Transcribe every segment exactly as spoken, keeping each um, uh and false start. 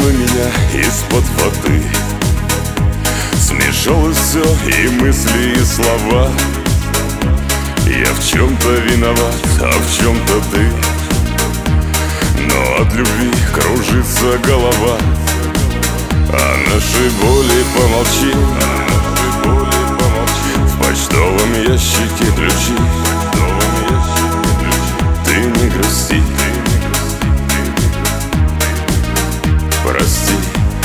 вытащила меня из-под воды. Смешалось все, и мысли, и слова. Я в чем-то виноват, а в чем-то ты. Но от любви кружится голова. А наши боли помолчим, в почтовом ящике ключи. Ты не грусти, прости.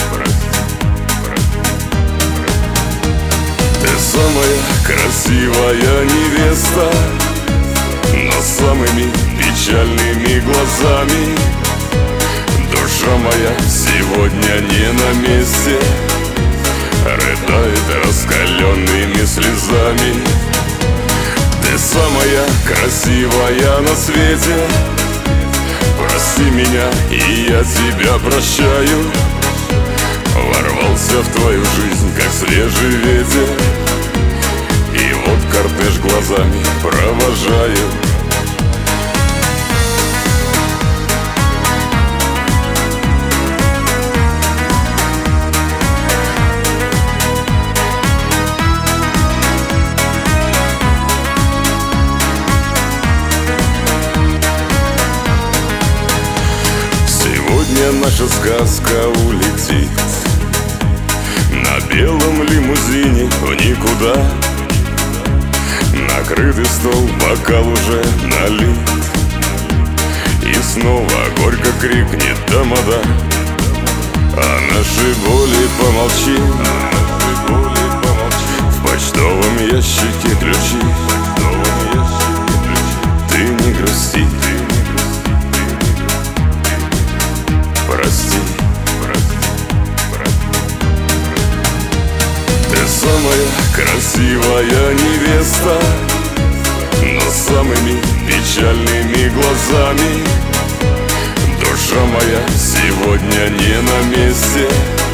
Ты самая красивая невеста, но самыми печальными глазами. Душа моя сегодня не на месте, рыдает раскаленными слезами. Ты самая красивая на свете, прости меня, и я тебя прощаю. Ворвался в твою жизнь, как свежий ветер, и вот кортеж глазами провожаю. Сегодня наша сказка улетит на белом лимузине в никуда. Накрытый стол, бокал уже налит, и снова горько крикнет тамада. А наши боли помолчим, в почтовом ящике ключи. Ты не грусти, прости. Ты самая красивая невеста, но самыми печальными глазами. Душа моя сегодня не на месте,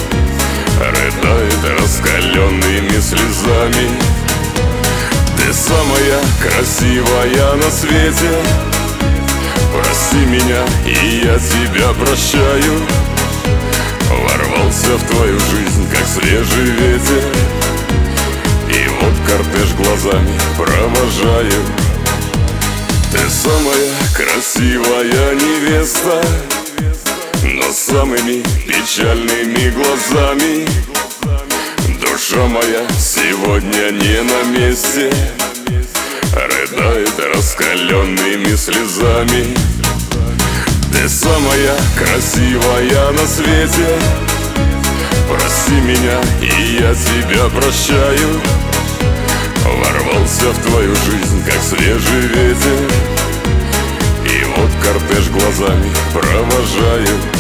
рыдает раскаленными слезами. Ты самая красивая на свете, прости меня, и я тебя прощаю. Ворвался в твою жизнь, как свежий ветер, и вот кортеж глазами провожаю. Ты самая красивая невеста, но самыми печальными глазами. Душа моя сегодня не на месте, рыдает раскаленными слезами. Ты самая красивая на свете, прости меня, и я тебя прощаю. Ворвался в твою жизнь, как свежий ветер, и вот кортеж глазами провожаю.